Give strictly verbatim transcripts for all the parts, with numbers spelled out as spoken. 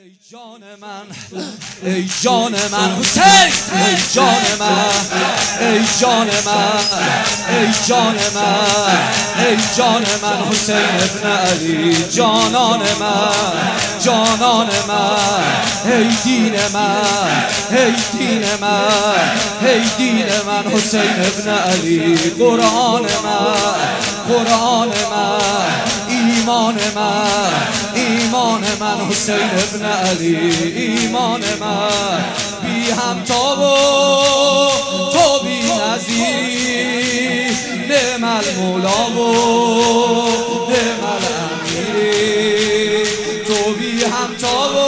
ای جان من، ای جان من حسین، ای جان من، ای جان من، ای جان من، ای جان من حسین ابن علی، جانان من، جانان من، ای دین من، ای دین من، ای دین من حسین ابن علی، قرآن من، قرآن من، ایمان من، ایمان من حسین ابن علی، ایمان من بی همتا و تو بی نظیر، نعم المولا و نعم الامیری، تو بی همتا و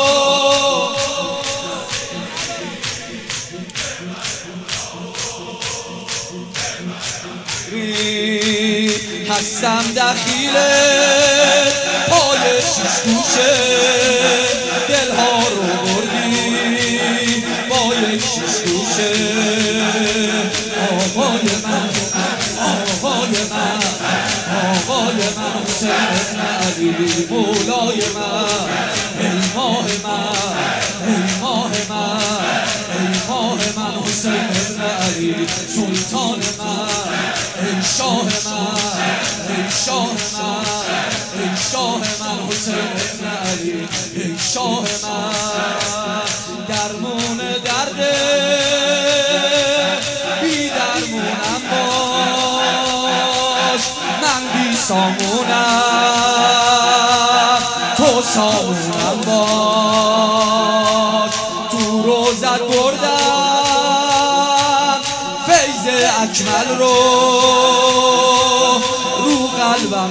هستم دخیل پای شیش گوشه، دلها رو بردی با یک شیش گوشه، آقای من، آقای من، آقای من حسین ابن علی، مولای من، ای ماه من، ای ماه من، ای ماه من حسین ابن علی، سلطان من، ای شاه من، ای شاه من، ای شاه من حسین ابن علی، ای شاه من، درمون درد بی درمونم باش، من بی سامونم تو سامونم باش، تو روزت بردم فیض اکمل رو، رو قلبم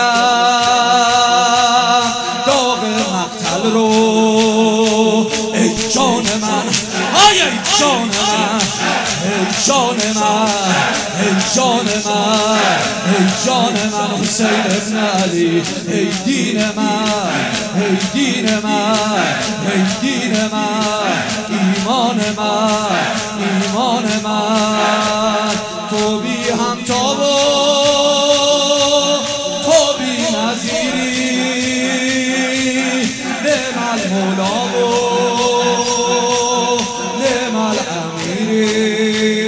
دارم داغ مقتل رو، ای جان من، آی ای جان من، ای جان من، ای جان من، ای جان من حسین ابن علی، ای دین من، ای دین من، ای دین من، ایمان من، ایمان من، تو بی همتا و تو بی نظیری، نعم المولا و نعم الامیری،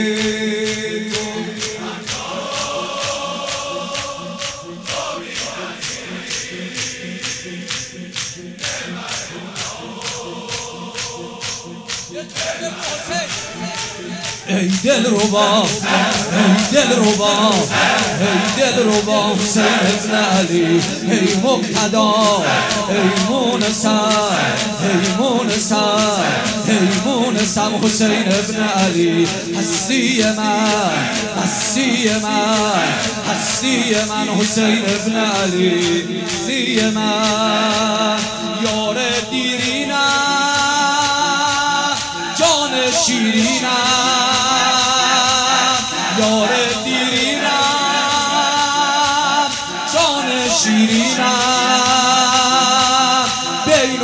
ای دل ربا، ای دل ربا، ای دل ربا حسین ابن علی، ای مقتدا، ای مونسم، ای مونسم، ای مونسم حسین ابن علی، هستی من، هستی من، هستی من حسین ابن علی، هستی من، یار دیرینم، جان شیرینم، یار دیرینم، جان شیرینم، بین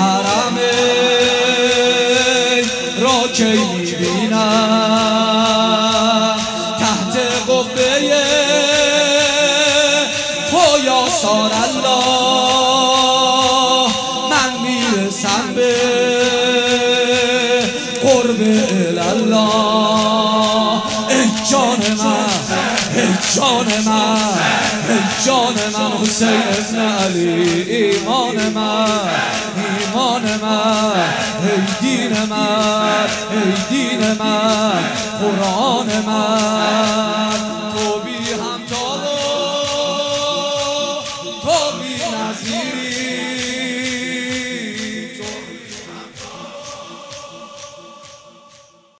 الحرمین را کی میبینم، تحت قبه تو یا سار الله، من میرسم به قرب الله، ای جان من، ای جان من، ای جان من حسین ابن علی، ایمان من، ایمان من، ای دین من، ای دین من، قرآن من.